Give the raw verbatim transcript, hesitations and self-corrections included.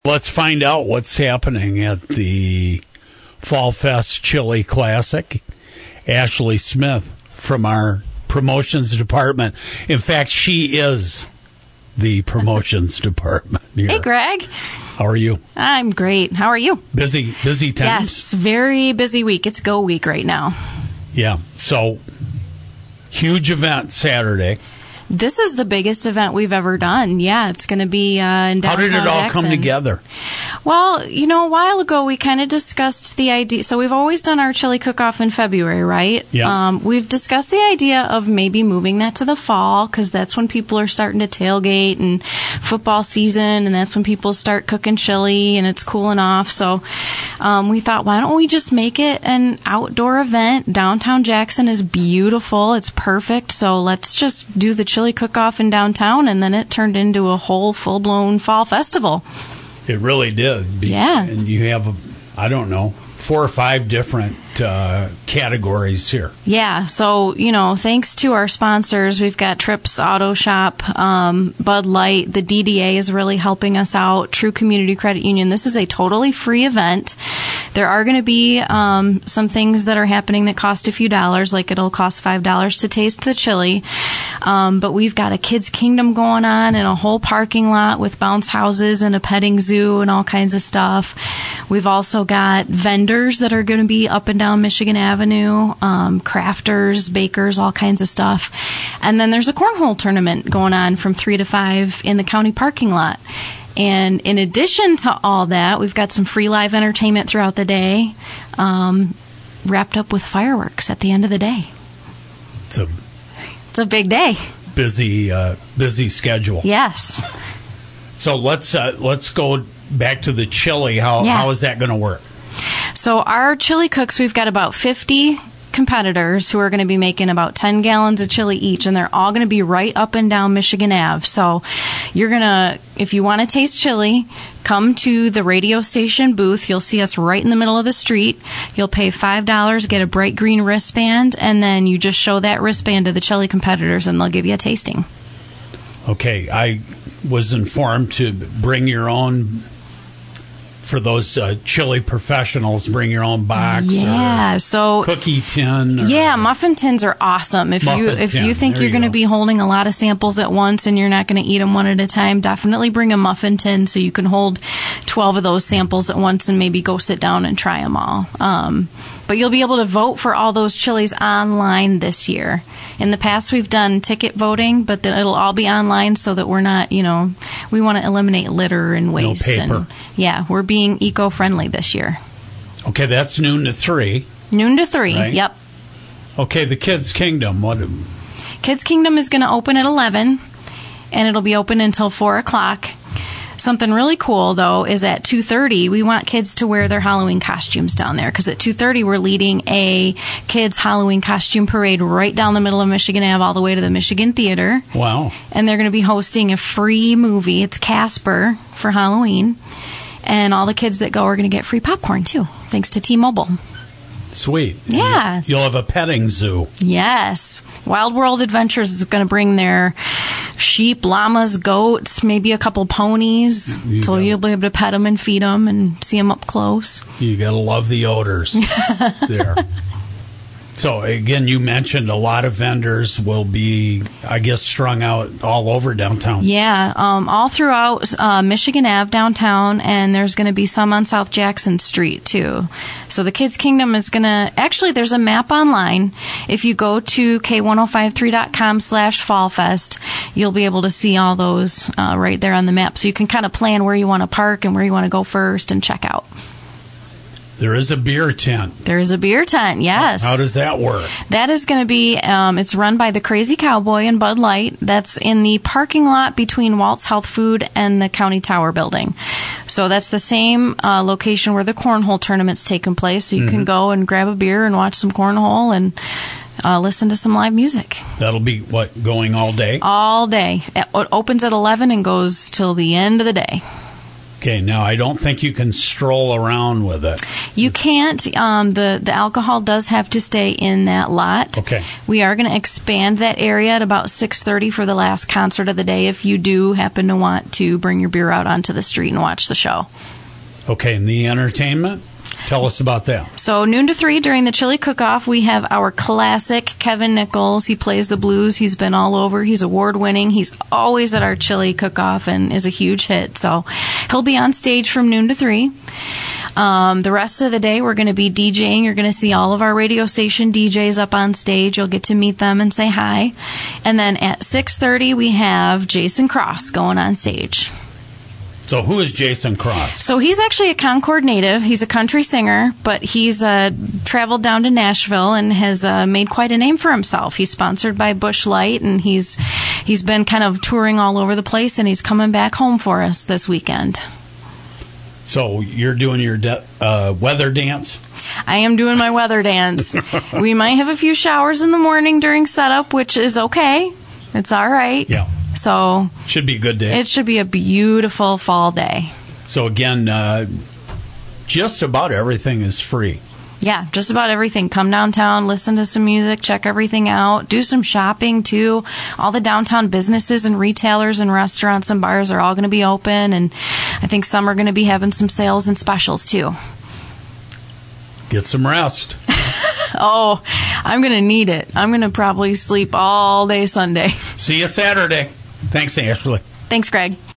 Let's find out what's happening at the Fall Fest Chili Classic. Ashley Smith from our promotions department. In fact, she is the promotions department here. Hey, Greg. How are you? I'm great. How are you? Busy, busy times? Yes, very busy week. It's go week right now. Yeah. So, huge event Saturday. This is the biggest event we've ever done. Yeah, it's going to be uh, in downtown How did it all Jackson. come together? Well, you know, a while ago we kind of discussed the idea. So we've always done our chili cook-off in February, right? Yeah. Um, we've discussed the idea of maybe moving that to the fall because that's when people are starting to tailgate and football season, and that's when people start cooking chili and it's cooling off. So um, we thought, why don't we just make it an outdoor event? Downtown Jackson is beautiful. It's perfect. So let's just do the chili cook-off in downtown, and then it turned into a whole full-blown fall festival. It really did. Be- Yeah. And you have, a, I don't know, four or five different uh, categories here. Yeah, so, you know, thanks to our sponsors, we've got Trips Auto Shop, um, Bud Light, the D D A is really helping us out, True Community Credit Union. This is a totally free event. There are going to be um, some things that are happening that cost a few dollars, like it'll cost five dollars to taste the chili. Um, but we've got a Kids Kingdom going on and a whole parking lot with bounce houses and a petting zoo and all kinds of stuff. We've also got vendors that are going to be up and down Michigan Avenue, um, crafters, bakers, all kinds of stuff. And then there's a cornhole tournament going on from three to five in the county parking lot. And in addition to all that, we've got some free live entertainment throughout the day, um, wrapped up with fireworks at the end of the day. It's a It's a big day. busy, uh, busy schedule. Yes. So let's uh, let's go back to the chili. How Yeah. how is that going to work? So our chili cooks, we've got about fifty competitors who are going to be making about ten gallons of chili each, and they're all going to be right up and down Michigan Avenue. So you're going to, if you want to taste chili, come to the radio station booth. You'll see us right in the middle of the street. You'll pay five dollars, get a bright green wristband, and then you just show that wristband to the chili competitors, and they'll give you a tasting. Okay, I was informed to bring your own, for those uh, chili professionals, bring your own box Yeah, or so cookie tin. Or yeah, muffin tins are awesome. If you Muffin if tin, you think there you're you going to go. be holding a lot of samples at once and you're not going to eat them one at a time, definitely bring a muffin tin so you can hold twelve of those samples at once and maybe go sit down and try them all. Um, but you'll be able to vote for all those chilies online this year. In the past, we've done ticket voting, but then it'll all be online so that we're not, you know, we want to eliminate litter and waste. paper. And yeah, we're being eco-friendly this year. Okay, that's noon to three. Noon to three. Right. Yep. Okay, the Kids Kingdom. What? Kids Kingdom is going to open at eleven, and it'll be open until four o'clock. Something really cool, though, is at two thirty, we want kids to wear their Halloween costumes down there, because at two thirty, we're leading a kids' Halloween costume parade right down the middle of Michigan Avenue all the way to the Michigan Theater. Wow. And they're going to be hosting a free movie. It's Casper for Halloween. And all the kids that go are going to get free popcorn, too, thanks to T-Mobile. Sweet. Yeah. You'll have a petting zoo. Yes. Wild World Adventures is going to bring their sheep, llamas, goats, maybe a couple ponies. You so go. you'll be able to pet them and feed them and see them up close. You got to love the odors there. So, again, you mentioned a lot of vendors will be, I guess, strung out all over downtown. Yeah, um, all throughout uh, Michigan Avenue downtown, and there's going to be some on South Jackson Street, too. So the Kids Kingdom is going to, actually, there's a map online. If you go to K ten fifty-three dot com slash Fall Fest, you'll be able to see all those uh, right there on the map. So you can kind of plan where you want to park and where you want to go first and check out. There is a beer tent. There is a beer tent, yes. How does that work? That is going to be, um, it's run by the Crazy Cowboy and Bud Light. That's in the parking lot between Waltz Health Food and the County Tower building. So that's the same uh, location where the cornhole tournament's taking place. So you Mm-hmm. can go and grab a beer and watch some cornhole and uh, listen to some live music. That'll be, what, going all day? All day. It opens at eleven and goes till the end of the day. Okay, now I don't think you can stroll around with it. You can't. Um, the, the alcohol does have to stay in that lot. Okay. We are going to expand that area at about six thirty for the last concert of the day if you do happen to want to bring your beer out onto the street and watch the show. Okay, and the entertainment? Tell us about that. So noon to three during the chili cook-off, we have our classic Kevin Nichols. He plays the blues. He's been all over. He's award-winning. He's always at our chili cook-off and is a huge hit. So he'll be on stage from noon to three. Um, the rest of the day, we're going to be DJing. You're going to see all of our radio station D Js up on stage. You'll get to meet them and say hi. And then at six thirty, we have Jason Cross going on stage. So who is Jason Cross? So he's actually a Concord native. He's a country singer, but he's uh, traveled down to Nashville and has uh, made quite a name for himself. He's sponsored by Busch Light, and he's he's been kind of touring all over the place, and he's coming back home for us this weekend. So you're doing your de- uh, weather dance? I am doing my weather dance. We might have a few showers in the morning during setup, which is okay. It's all right. Yeah. So should be a good day. It should be a beautiful fall day. So again, uh, just about everything is free. Yeah, just about everything. Come downtown, listen to some music, check everything out, do some shopping too. All the downtown businesses and retailers and restaurants and bars are all going to be open, and I think some are going to be having some sales and specials too. Get some rest. Oh, I'm going to need it. I'm going to probably sleep all day Sunday. See you Saturday. Thanks, Ashley. Thanks, Greg.